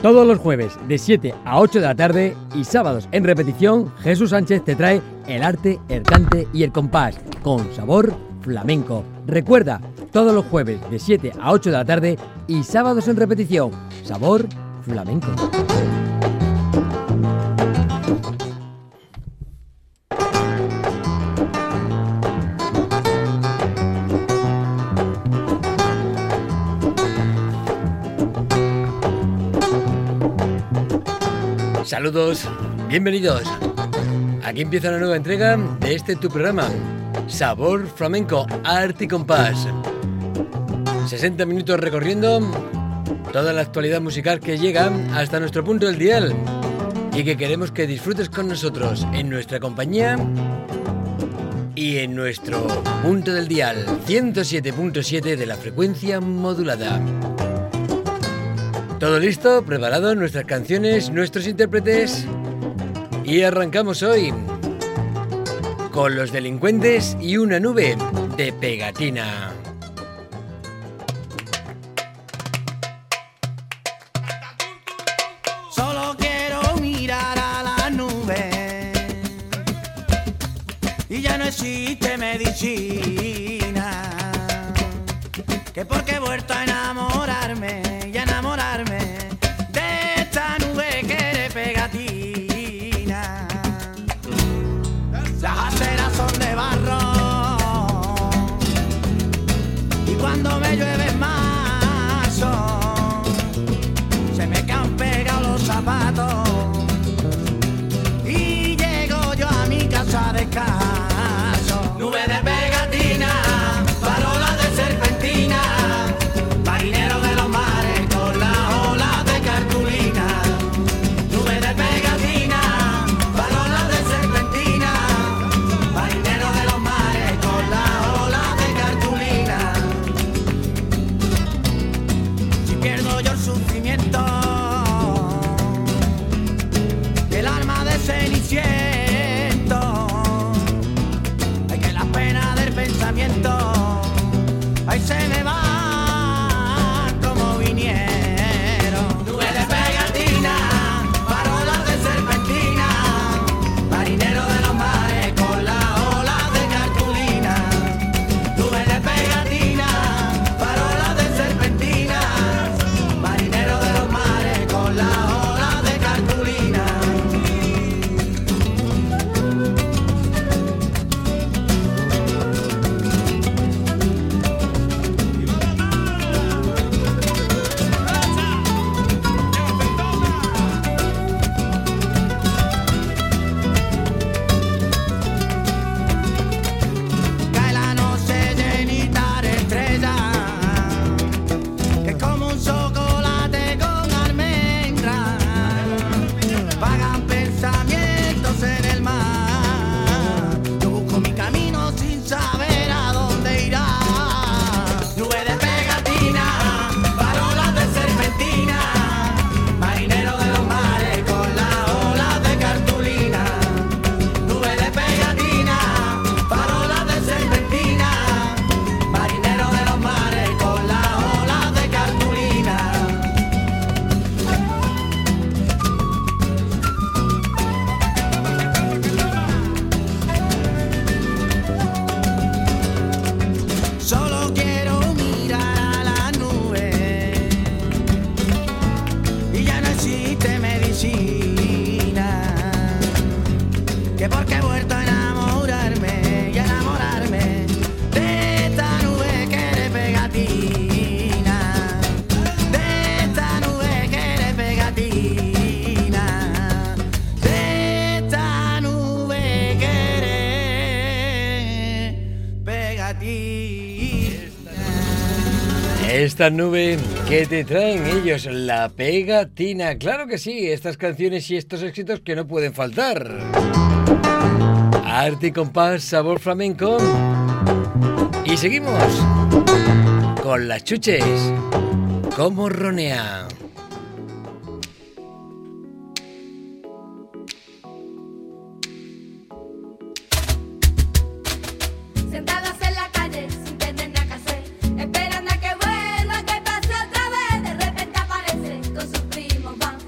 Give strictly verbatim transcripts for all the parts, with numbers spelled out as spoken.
Todos los jueves de siete a ocho de la tarde y sábados en repetición, Jesús Sánchez te trae el arte, el cante y el compás con sabor flamenco. Recuerda, todos los jueves de siete a ocho de la tarde y sábados en repetición, sabor flamenco. Saludos, bienvenidos. Aquí empieza una nueva entrega de este tu programa, Sabor Flamenco, Arte y Compás. sesenta minutos recorriendo toda la actualidad musical que llega hasta nuestro punto del dial y que queremos que disfrutes con nosotros en nuestra compañía y en nuestro punto del dial, ciento siete punto siete de la frecuencia modulada. ¿Todo listo? ¿Preparado? Nuestras canciones, nuestros intérpretes. Y arrancamos hoy con Los Delincuentes y una nube de Pegatina. Solo quiero mirar a la nube y ya no existe medicina, que porque he vuelto a enamorarme y a enamorarme de esta nube que eres pegatina. Las aceras son de barro y cuando me llueve más son, se me quedan pegados los zapatos y llego yo a mi casa descalzo. Nube de pegatina, farola de serpentina, marinero de los mares con las olas de cartulina. Nube de pegatina, farola de serpentina, marinero de los mares con las olas de cartulina. Si pierdo yo el sufrimiento del alma de ceniciento, hay que la pena del pensamiento, ahí se me va como vinieron. Nube de pegatina, farolas de serpentina, marinero de los mares con las olas de cartulina. Nube de pegatina, farolas de serpentina, marinero de los mares con las olas de cartulina. Cae la noche llenita de estrellas, que es como un chocolate con almendras, vagan pensamientos en el mar. Yo busco mi camino sin saber a dónde irá. Nube de pegatina, farolas de serpentina, marinero de los mares con las olas de cartulina. Nube de pegatina, farolas de serpentina, marinero de los mares con las olas de cartulina. Solo quiero mirar a la nube y ya no existe medicina, que porque he vuelto a enamorarme y a enamorarme de esta nube que eres pegatina, de esta nube que eres pegatina, de esta nube que eres pegatina. Esta nube que te traen ellos, la pegatina. Claro que sí, estas canciones y estos éxitos que no pueden faltar. Arte y compás, sabor flamenco. Y seguimos con las chuches. Como ronea. Sentadas en la calle sin tener nada que hacer, esperando a que vuelva, que pase otra vez. De repente aparece con sus primos, van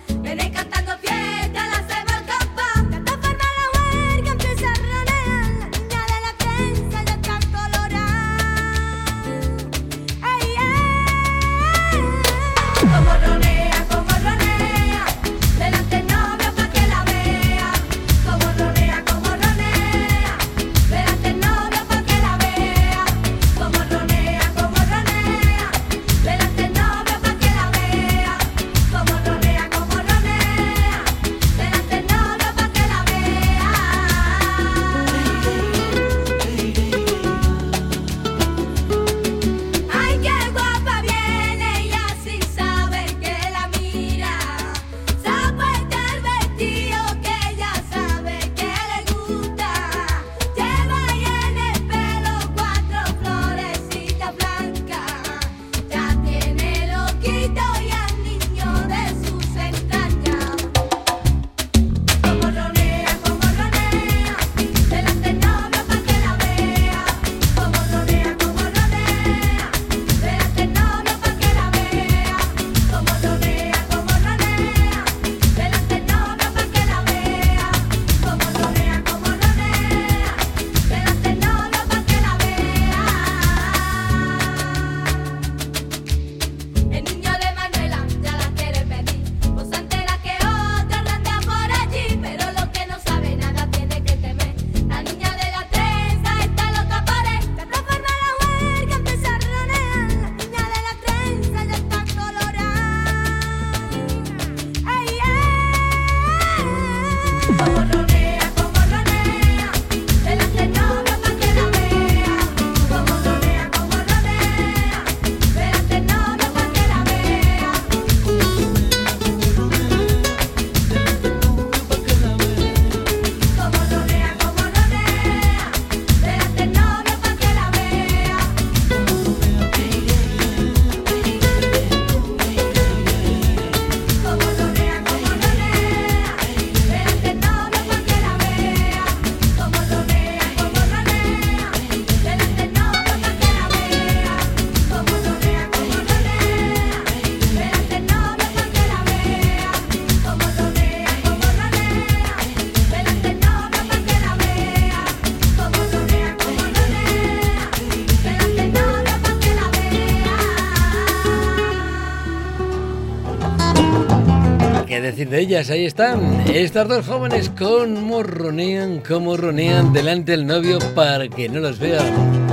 ¿Qué decir de ellas? Ahí están, estas dos jóvenes como ronean, como ronean delante del novio para que no los vean.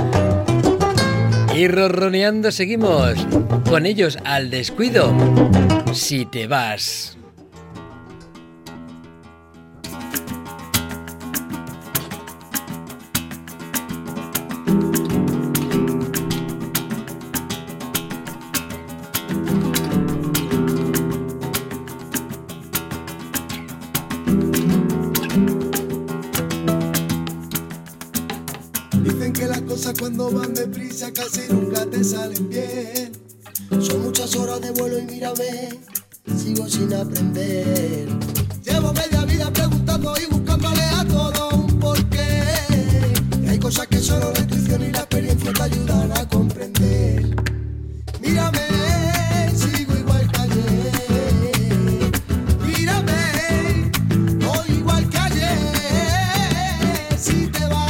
Y ronroneando seguimos con ellos al descuido. Si te vas. Cuando van deprisa casi nunca te salen bien. Son muchas horas de vuelo y mírame, sigo sin aprender. Llevo media vida preguntando y buscándole a todo un porqué. Y hay cosas que solo la intuición y la experiencia te ayudan a comprender. Mírame, sigo igual que ayer. Mírame, hoy igual que ayer. Si te vas,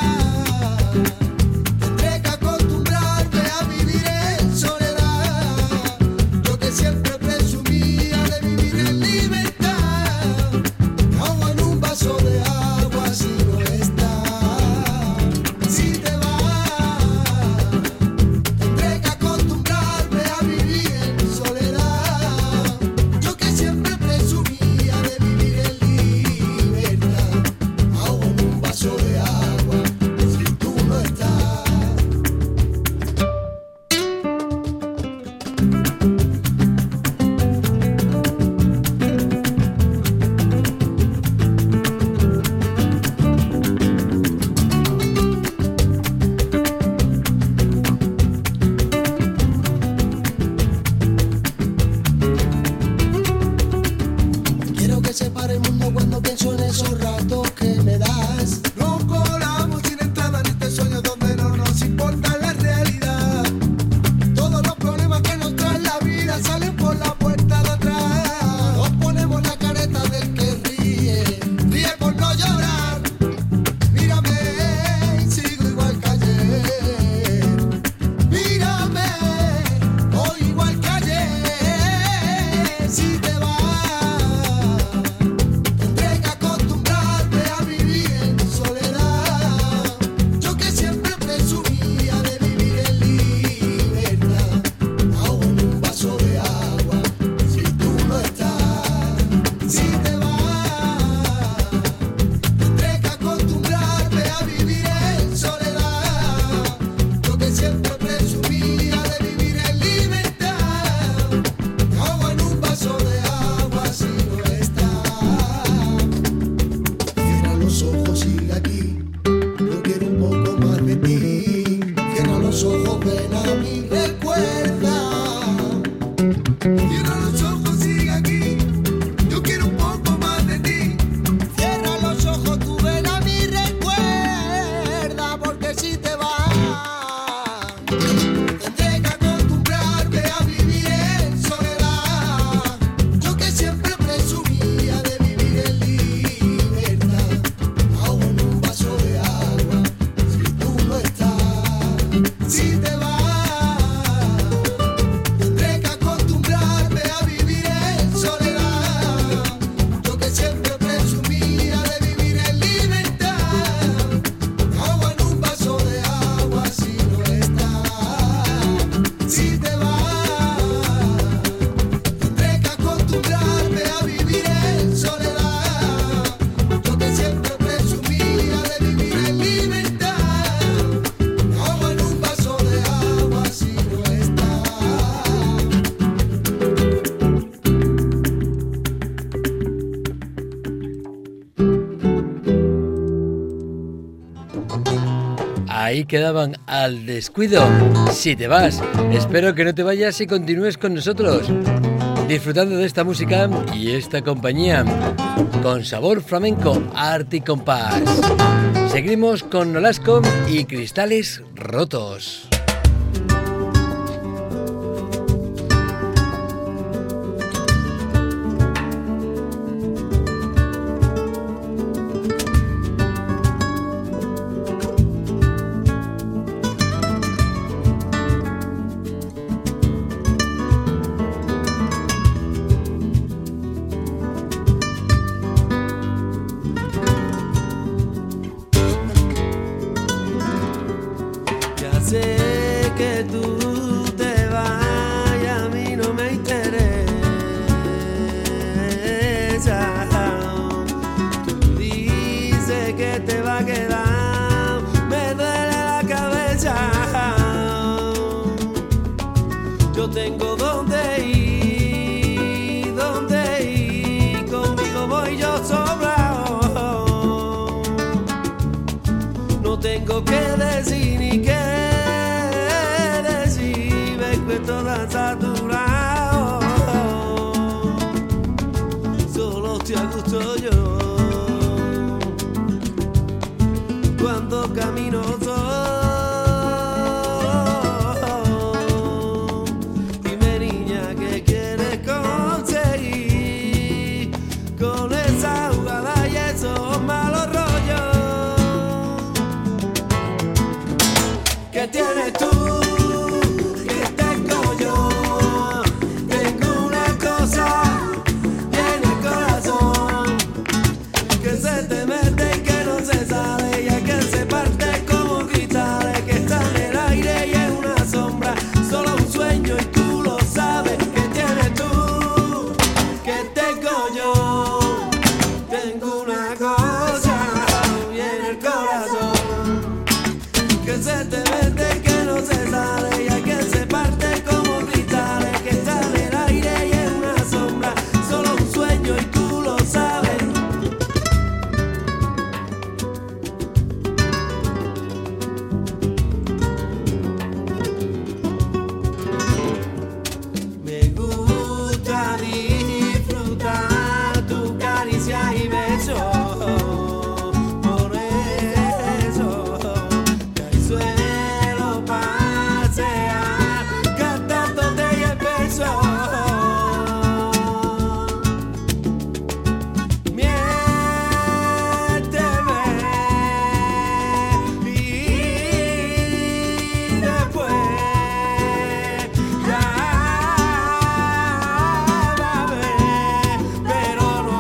Ahí quedaban al descuido. Si te vas, espero que no te vayas y continúes con nosotros, disfrutando de esta música y esta compañía, con sabor flamenco, arte y compás. Seguimos con Nolasco y Cristales Rotos. soy yo. Cuando camino solo, dime niña qué quieres conseguir con esa jugada y esos malos rollos. ¿Qué tienes tú? ¿Qué tengo yo? Tengo una cosa en el corazón que se te mete y que no se sale, y hay que se parte como cristales que están en el aire y en una sombra, solo un sueño y tú lo sabes. ¿Qué tienes tú? ¿Qué tengo yo? Tengo una cosa en el corazón que se te mete y que no se sale, y hay que se parte como cristales que están en el aire y en una sombra, solo un sueño y tú lo sabes. Me gusta disfrutar tu caricia y beso, por eso que al suelo pasear cantándote y el beso. Miénteme y después llámame, pero no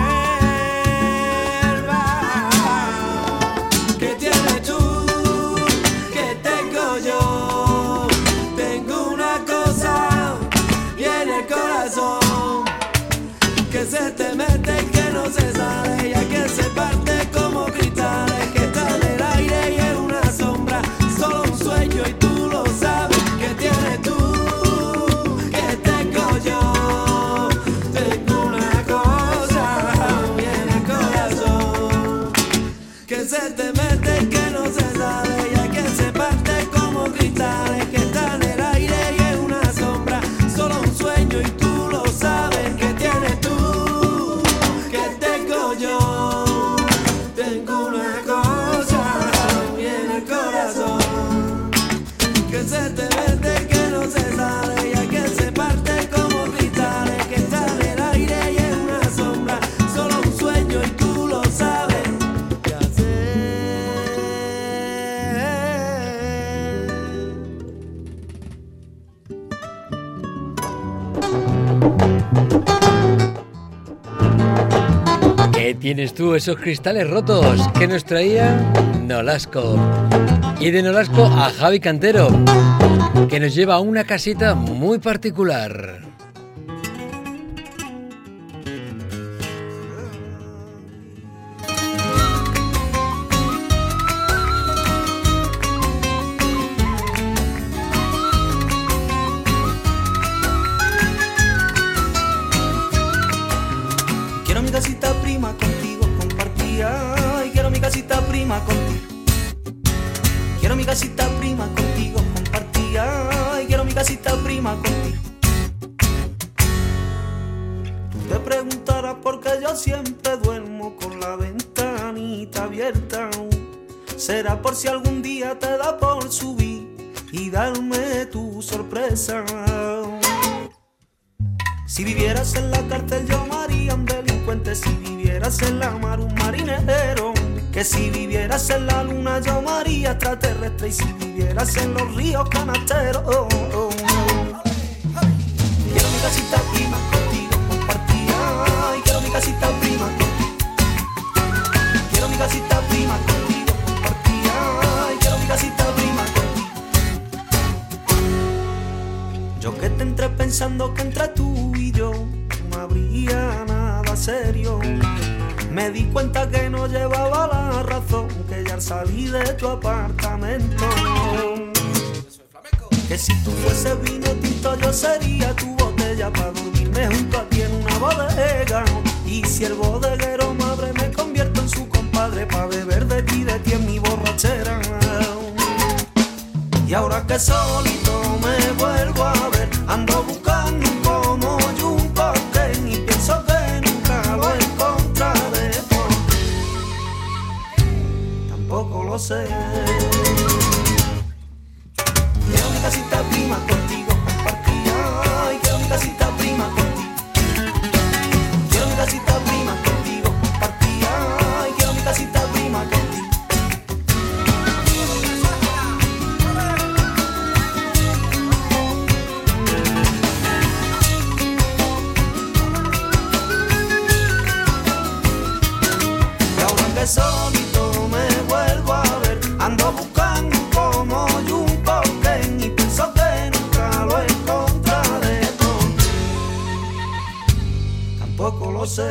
vuelvas. ¿Qué tienes tú? ¿Qué tengo yo? Tengo una cosa y en el corazón que se te mete y que no se sale, y hay que se parte como cristales que están en el aire y en una sombra, solo un sueño y tú lo sabes. ¿Qué tienes tú? ¿Qué tengo yo? Tengo una cosa y en el corazón que se te mete y que no se sale, y hay que se parte como cristales que están en el aire y en una sombra, solo un sueño y tú lo sabes. ¿Qué tienes tú? ¿Qué tengo yo? Tengo una cosa y en el corazón que se te mete y que no se sale, y hay que se parte como cristales que están en el aire y en una sombra, solo un sueño y tú lo sabes. ¿Qué hacer? ¿Qué tienes tú? Esos cristales rotos que nos traía Nolasco. Y de Nolasco a Javi Cantero, que nos lleva a una casita muy particular. Quiero mi casita prima contigo compartida, y quiero mi casita prima contigo. Quiero mi casita prima contigo compartida, y quiero mi casita prima contigo. Tú te preguntarás por qué yo siempre duermo con la ventanita abierta. Será por si algún día te da por subir y darme tu sorpresa. Si vivieras en la cárcel yo me haría un delincuente, si vivieras en la mar un marinero, que si vivieras en la luna yo me haría extraterrestre, y si vivieras en los ríos canasteros. Quiero mi casita prima contigo compartida, y quiero mi casita prima contigo. Quiero mi casita prima contigo compartida, y quiero mi casita prima contigo. Yo que te entré pensando que entre tú y yo no habría nada serio, me di cuenta que no llevaba la razón, que ya al salir de tu apartamento, que si tú fuese vino tinto yo sería tu botella para dormirme junto a ti en una bodega, y si el bodeguero madre me convierto en su compadre para beber de ti, de ti en mi borrachera. Y ahora que solito me vuelvo a ver, ando buscando como yo un coquén, y pienso que nunca lo encontraré. sé. Quiero mi casita prima contigo compartida. Ay, quiero mi casita prima contigo. Quiero mi casita prima contigo compartida. Ay, quiero mi casita prima contigo. Solito me vuelvo a ver, ando buscando como yunco y pienso que nunca lo encontraré contigo, tampoco lo sé.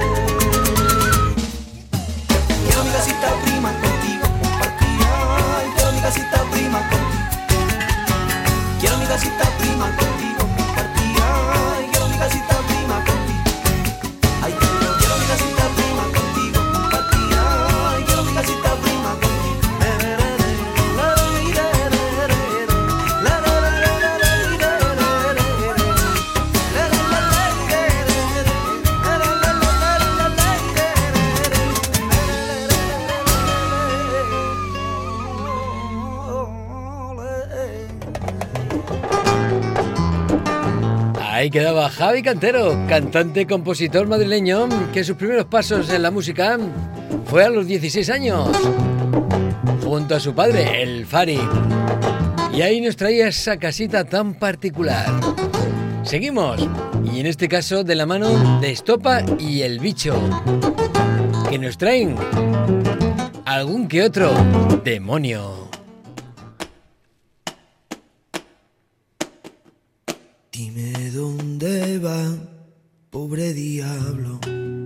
Quiero mi casita prima contigo compartida, ay, quiero mi casita prima contigo. Quiero mi casita prima contigo compartida, ay, quiero mi casita prima contigo. Ay, quiero, quiero mi casita prima contigo compartida. Casita prima contigo. Ahí quedaba Javi Cantero, cantante, compositor madrileño, que sus primeros pasos en la música fue a los dieciséis años, junto a su padre, el Fari. Y ahí nos traía esa casita tan particular. Seguimos, y en este caso de la mano de Estopa y El Bicho, que nos traen algún que otro demonio. Dime dónde va, pobre diablo.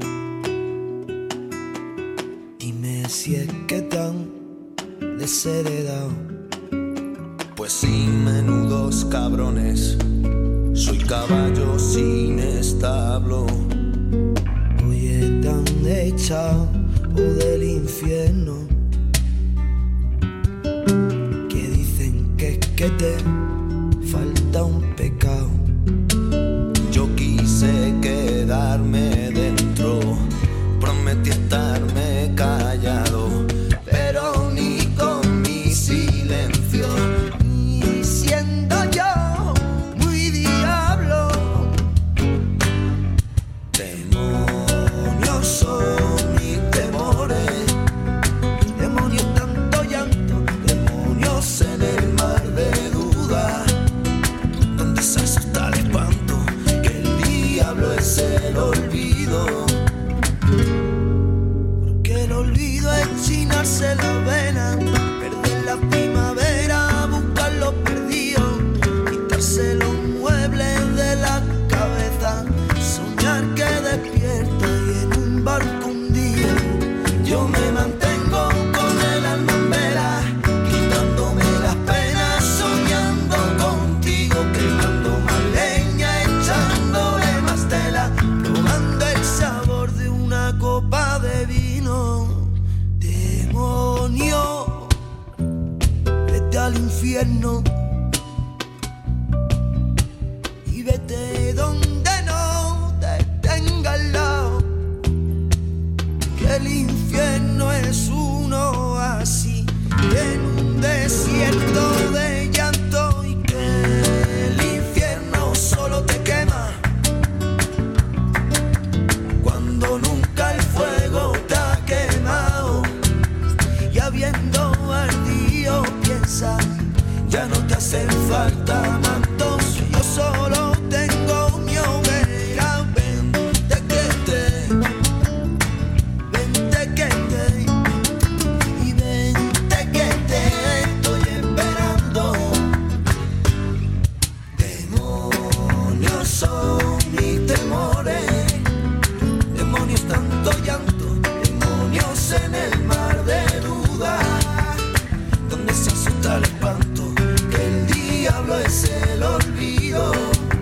Dime si es que tan desheredado. Pues sin menudos cabrones, soy caballo sin establo. Oye, tan echado del infierno que dicen que es que te falta un pecado. Yo quise quedarme dentro, prometí estarme callado, pero ni con mi silencio, y siendo yo muy diablo, demonios son mis temores, demonios tanto llanto, demonios en el mar de duda, donde se asusta el espanto, que el diablo es el olvido. porque el olvido es chinarse la vena, perder la primavera, buscar lo perdido, quitarse los muebles de la cabeza, soñar que despierta y en un barco hundido. Yo me mantengo con el alma en vela, quitándome las penas, soñando contigo, quemando más leña, echándole más tela, Probando el sabor de una copa de vino. Demonio, vete al infierno y vete donde no te tenga al lado, que el infierno es un oasis en un desierto de llanto, y que el infierno solo te quema cuando nunca el fuego te ha quemado, y habiendo ardido piensa, ya no te hacen falta mantos, yo solo tengo mi hoguera. Vente que te, vente que te, y vente que te estoy esperando. demonios son mis temores, demonios tanto llanto, demonios en el mar de duda, donde se asusta el espanto, que el diablo es el olvido.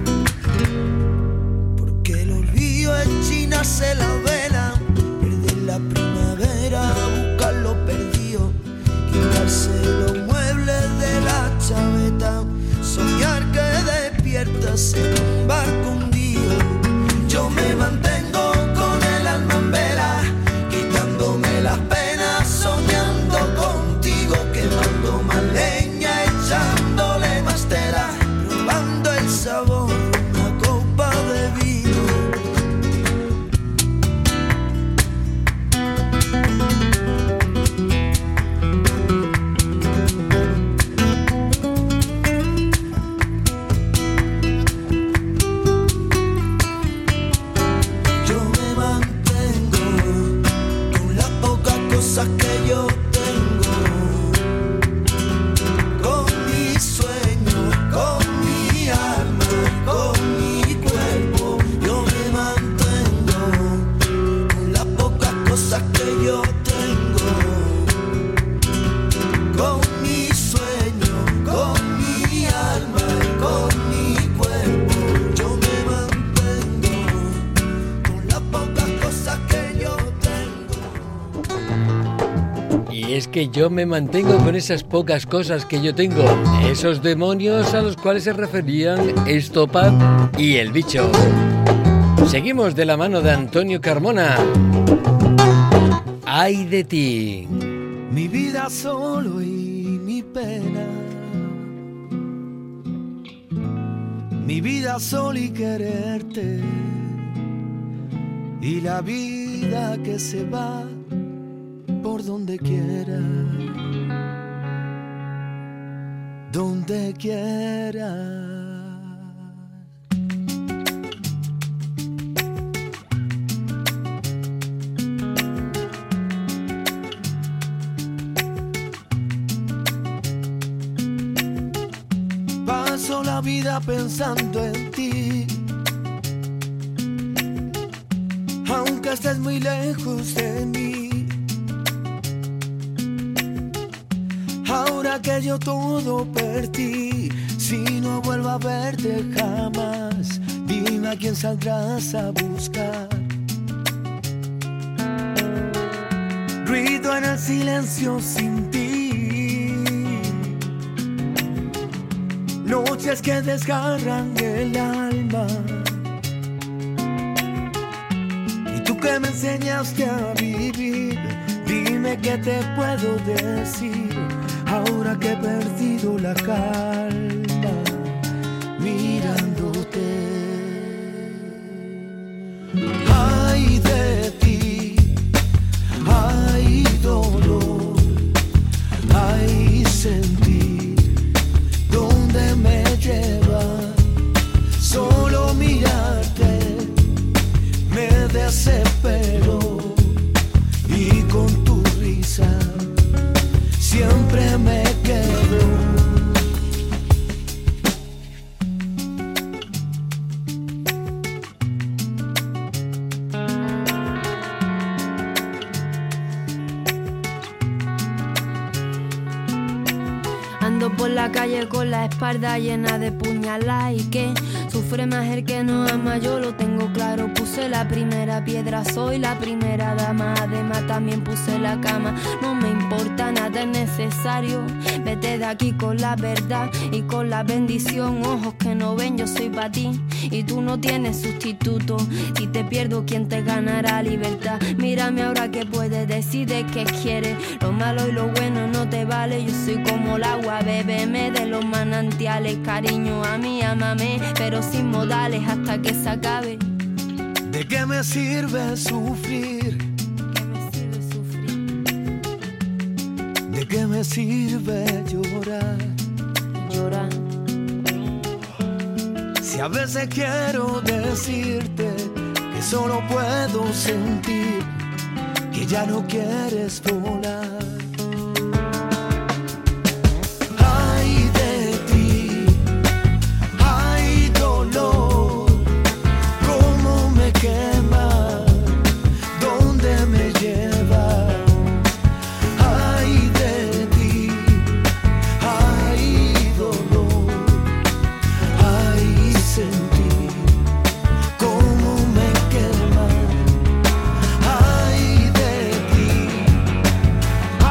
Porque el olvido es chinarse la vela, perder la primavera, buscar lo perdido, quitarse los muebles de la chaveta, soñar que despiertas en un barco hundido. Yo me mantengo con el alma en vela, quitándome las penas, soñando contigo, Y es que yo me mantengo con esas pocas cosas que yo tengo, esos demonios a los cuales se referían Estopa y El Bicho. Seguimos de la mano de Antonio Carmona. Ay de ti. Mi vida solo y mi pena, mi vida solo y quererte, y la vida que se va por donde quiera, donde quiera. Paso la vida pensando en ti, aunque estés muy lejos de mí. Ahora que yo todo perdí, si no vuelvo a verte jamás, dime a quién saldrás a buscar. Ruido en el silencio sin ti, noches que desgarran el alma, y tú que me enseñaste a vivir, dime qué te puedo decir, ahora que he perdido la calma, mirándote. Ay de ti, ay dolor, ay sentir, ¿dónde me lleva? Solo mirarte me desespero, y con tu risa siempre me quedo. Ando por la calle con la espalda llena de puñalas, y que sufre más el que no ama, yo lo tengo claro. Puse la primera piedra, soy la primera dama, además también puse la cama. No me importa, nada es necesario, vete de aquí con la verdad y con la bendición. Ojos que no ven, yo soy pa' ti y tú no tienes sustituto. Si te pierdo, ¿quién te ganará libertad? Mírame ahora que puedes, decide qué quieres. Lo malo y lo bueno no te vale, yo soy como el agua, bébeme de los manantiales. Cariño a mí, ámame, pero sin modales hasta que se acabe. ¿De qué me sirve sufrir? ¿Qué me sirve sufrir? ¿De qué me sirve llorar? Llorar. Si a veces quiero decirte que solo puedo sentir que ya no quieres volar. Ay de ti, ay dolor, cómo me quema, dónde me lleva. Ay de ti, ay dolor, ay sentir, cómo me quema. Ay de ti,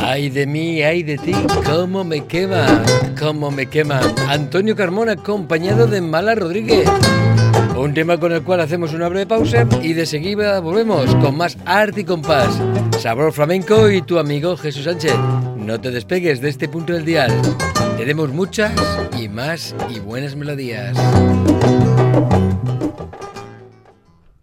Ay de mí, ay de ti, cómo me quema, cómo me quema. Antonio Carmona, acompañado de Mala Rodríguez. Un tema con el cual hacemos una breve pausa y de seguida volvemos con más arte y compás. Sabor flamenco y tu amigo Jesús Sánchez. No te despegues de este punto del dial. Tenemos muchas y más y buenas melodías.